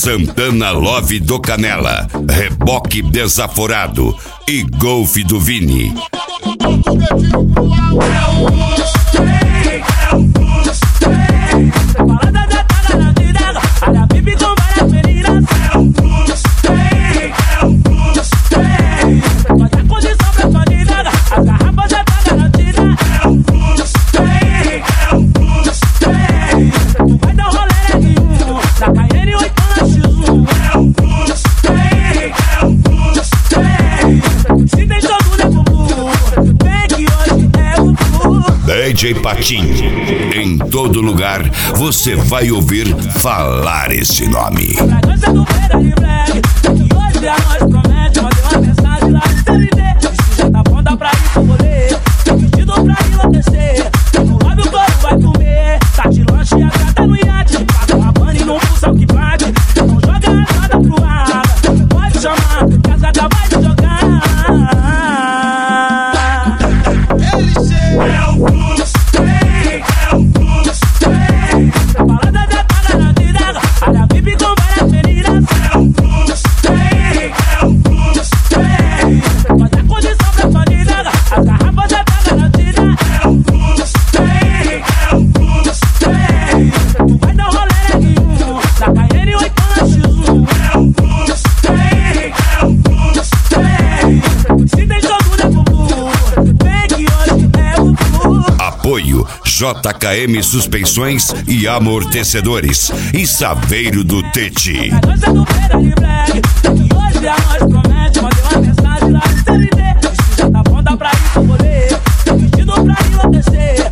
Santana Love do Canela, Reboque Desaforado e Golf do Vini. DJ Patinho, em todo lugar você vai ouvir falar esse nome. Apoio JKM Suspensões e Amortecedores e Saveiro do Tete. Já tá pronta pra ir pro rolê, pedido pra enlouquecer.